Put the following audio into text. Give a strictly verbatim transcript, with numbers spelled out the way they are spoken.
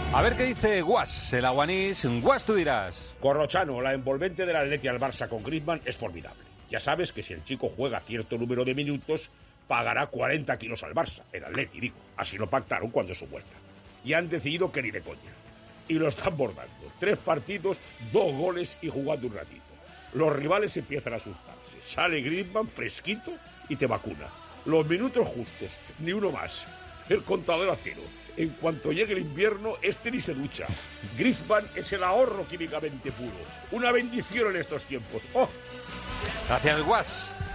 A ver qué dice Guas, el aguanís. Guas, tú dirás. Corrochano, la envolvente del Atleti al Barça con Griezmann es formidable. Ya sabes que si el chico juega cierto número de minutos, pagará cuarenta kilos al Barça, el Atleti, digo. Así lo pactaron cuando es su vuelta. Y han decidido que ni de coña. Y lo están bordando. Tres partidos, dos goles y jugando un ratito. Los rivales empiezan a asustarse. Sale Griezmann fresquito y te vacuna. Los minutos justos, ni uno más. El contador a cero. En cuanto llegue el invierno, este ni se ducha. Griezmann es el ahorro químicamente puro. Una bendición en estos tiempos. ¡Oh! Gracias, Guas.